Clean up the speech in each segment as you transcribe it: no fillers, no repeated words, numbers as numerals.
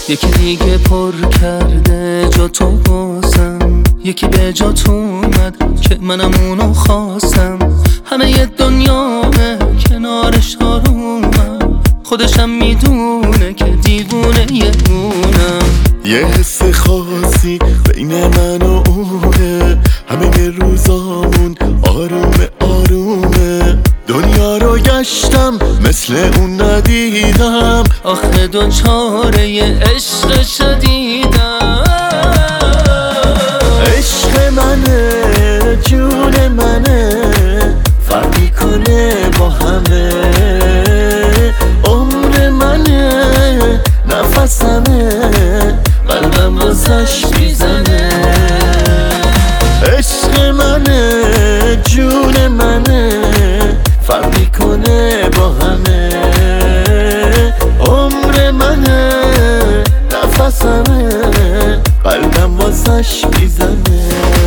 یکی دیگه پر کرده جا تو بازم، یکی به جات اومد که منم اونو خواستم. همه ی دنیامه کنارش آرومم، خودشم میدونه که دیوونه یه اونم. یه حس خاصی بین من و اونه، همه ی روزامون آرومه آرومه. دنیا رو گشتم مثل اون ندیدم، آخه دوچاره ی عشق شدیدم. عشق منه جون منه، فرقی کنه با همه. عمر منه نفسمه، قلبم واسش میزنه. عشق منه جون منه، فرقی کنه با همه. عمر منه نفسمه، قلبم واسش میزنه.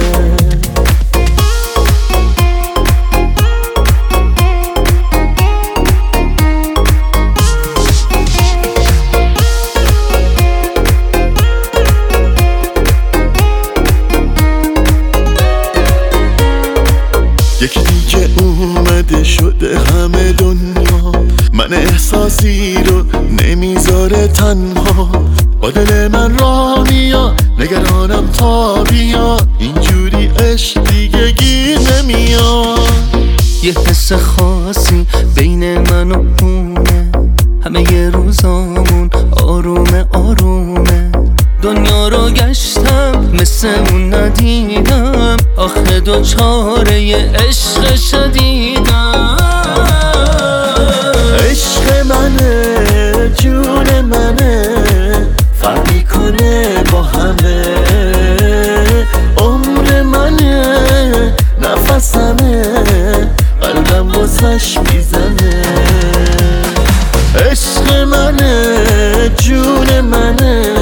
یکی دیگه اومده شده همه دنیا، من احساسی رو نمیذاره تنها. با دل من را میا نگرانم تا بیا، اینجوری عشق دیگه گیر نمیاد. یه حس خاصی بین من و اونه، همه ی روزامون آرومه آرومه. دنیا رو گشتم مثل اون ندیدم، آخه دوچاره ی عشق شدیدم. عشق منه جون منه، فرقی کنه با همه. عمر منه نفسمه، قلبم واسش میزنه. عشق منه جون منه،